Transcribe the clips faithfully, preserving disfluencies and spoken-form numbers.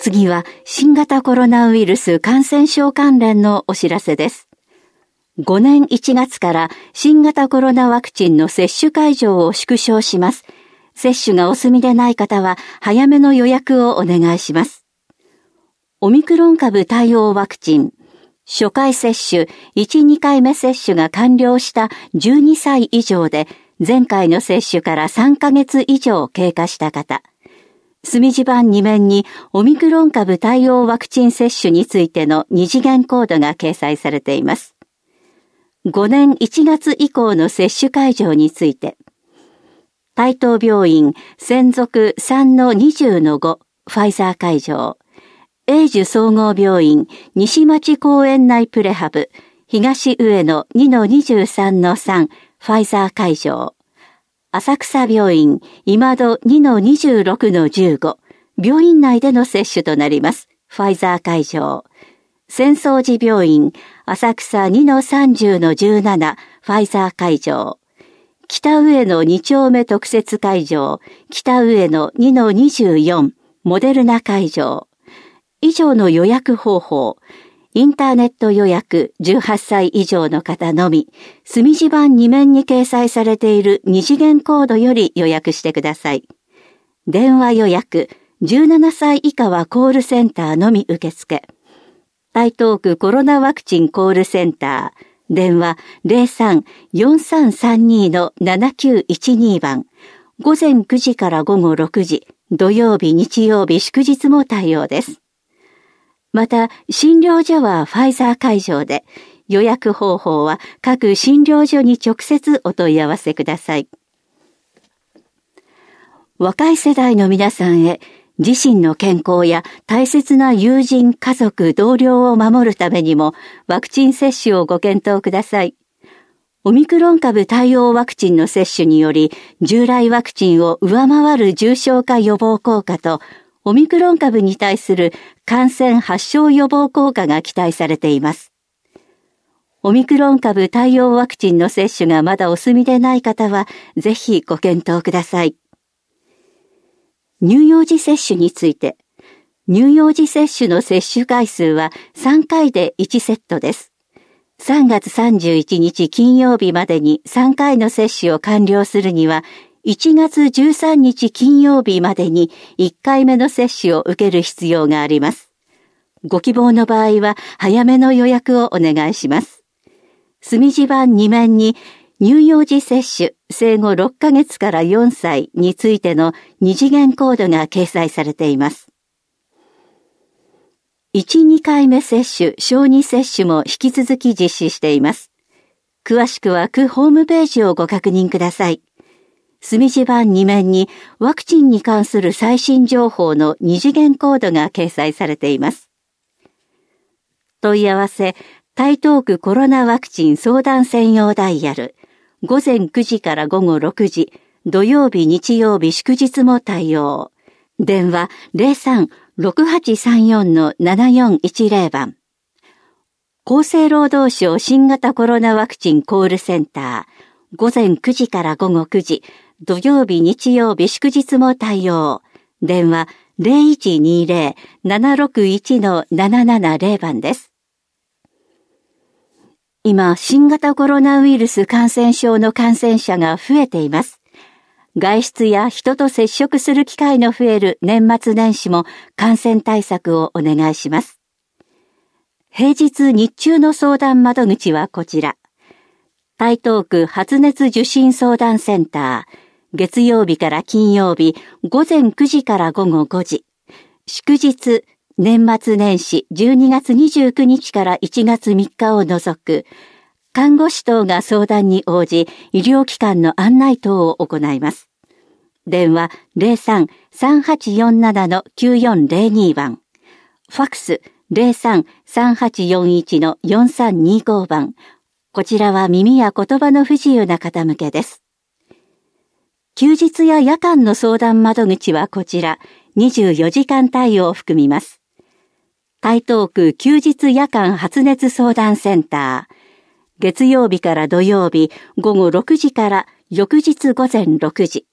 次は新型コロナウイルス感染症関連のお知らせです。ごねんいちがつから新型コロナワクチンの接種会場を縮小します。接種がお済みでない方は早めの予約をお願いします。オミクロン株対応ワクチン、初回接種、いち、にかいめ接種が完了したじゅうにさい以上で、前回の接種からさんかげつ以上経過した方、墨字盤に面にオミクロン株対応ワクチン接種についての二次元コードが掲載されています。ごねんいちがつ以降の接種会場について、台東病院専属 さんのにじゅうのご ファイザー会場、永寿総合病院西町公園内プレハブ東上野 にのにじゅうさんのさん ファイザー会場、浅草病院今戸 にのにじゅうろくのじゅうご 病院内での接種となります。ファイザー会場、浅草寺病院浅草 にのさんじゅうのじゅうなな ファイザー会場、北上野に丁目特設会場北上野 にのにじゅうよん モデルナ会場。以上の予約方法、インターネット予約じゅうはっさい以上の方のみ、墨字盤に面に掲載されている二次元コードより予約してください。電話予約、じゅうななさい以下はコールセンターのみ受付。台東区コロナワクチンコールセンター、電話 ゼロさん よんさんさんに のななきゅういちに 番、午前くじから午後ろくじ、土曜日、日曜日、祝日も対応です。また、診療所はファイザー会場で、予約方法は各診療所に直接お問い合わせください。若い世代の皆さんへ、自身の健康や大切な友人、家族、同僚を守るためにも、ワクチン接種をご検討ください。オミクロン株対応ワクチンの接種により、従来ワクチンを上回る重症化予防効果と、オミクロン株に対する感染発症予防効果が期待されています。オミクロン株対応ワクチンの接種がまだお済みでない方は、ぜひご検討ください。乳幼児接種について、乳幼児接種の接種回数はさんかいでいちセットです。さんがつさんじゅういちにち金曜日までにさんかいの接種を完了するには、いちがつじゅうさんにち金曜日までにいっかいめの接種を受ける必要があります。ご希望の場合は早めの予約をお願いします。墨字盤に面に乳幼児接種生後ろっかげつからよんさいについての二次元コードが掲載されています。いち、にかいめ接種、小児接種も引き続き実施しています。詳しくは区ホームページをご確認ください。墨字盤に面にワクチンに関する最新情報の二次元コードが掲載されています。問い合わせ、台東区コロナワクチン相談専用ダイヤル、午前くじから午後ろくじ、土曜日、日曜日、祝日も対応。電話 ゼロさん ろくはちさんよん のななよんいちゼロ 番。厚生労働省新型コロナワクチンコールセンター、午前くじから午後くじ、土曜日、日曜日、祝日も対応。電話 ゼロいちにゼロ ななろくいち のななななゼロ 番です。今、新型コロナウイルス感染症の感染者が増えています。外出や人と接触する機会の増える年末年始も感染対策をお願いします。平日日中の相談窓口はこちら。台東区発熱受診相談センター、月曜日から金曜日、午前くじから午後ごじ。祝日、年末年始じゅうにがつにじゅうくにちからいちがつみっかを除く、看護師等が相談に応じ、医療機関の案内等を行います。電話 ゼロさん さんはちよんなな のきゅうよんゼロに 番。ファクス ゼロさん さんはちよんいち のよんさんにご 番。こちらは耳や言葉の不自由な方向けです。休日や夜間の相談窓口はこちら、にじゅうよじかん対応を含みます。台東区休日夜間発熱相談センター、月曜日から土曜日午後ろくじから翌日午前ろくじ、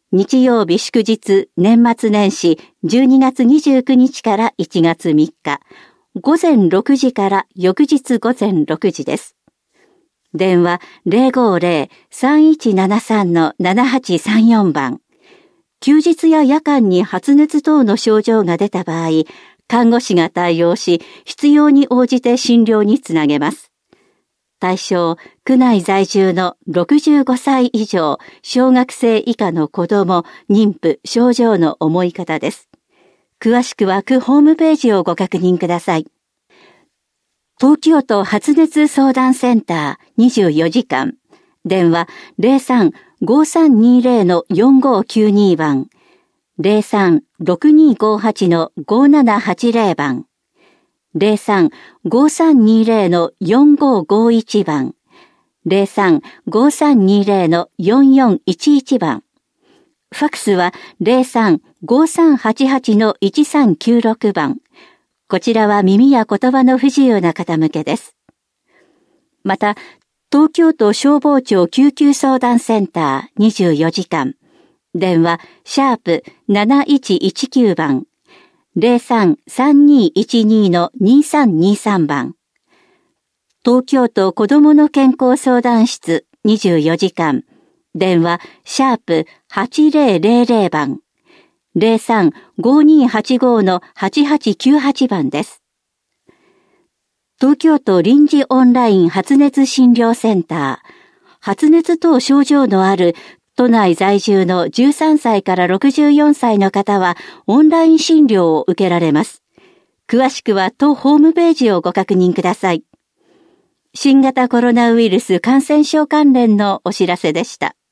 日曜日祝日年末年始じゅうにがつにじゅうくにちからいちがつみっか、午前ろくじから翌日午前ろくじです。電話 ゼロごゼロ さんいちななさん ななはちさんよん 番。休日や夜間に発熱等の症状が出た場合、看護師が対応し、必要に応じて診療につなげます。対象、区内在住のろくじゅうごさい以上、小学生以下の子供、妊婦、症状の重い方です。詳しくは区ホームページをご確認ください。東京都発熱相談センターにじゅうよじかん。電話 ゼロさん ごさんにゼロ のよんごきゅうに 番。ゼロさん ろくにごはち のごななはちゼロ 番。ゼロさん ごさんにゼロ のよんごごいち 番。ゼロさん ごさんにゼロ のよんよんいちいち 番。ファックスは ゼロさん ごさんはちはち のいちさんきゅうろく 番。こちらは耳や言葉の不自由な方向けです。また、東京都消防庁救急相談センターにじゅうよじかん。電話、シャープなないちいちきゅう 番。ゼロさん さんにいちに のにさんにさん 番。東京都子どもの健康相談室にじゅうよじかん。電話、シャープはちゼロゼロゼロ 番。ゼロさん ごにはちご のはちはちきゅうはち 番です。東京都臨時オンライン発熱診療センター。発熱等症状のある都内在住のじゅうさんさいからろくじゅうよんさいの方はオンライン診療を受けられます。詳しくは当ホームページをご確認ください。新型コロナウイルス感染症関連のお知らせでした。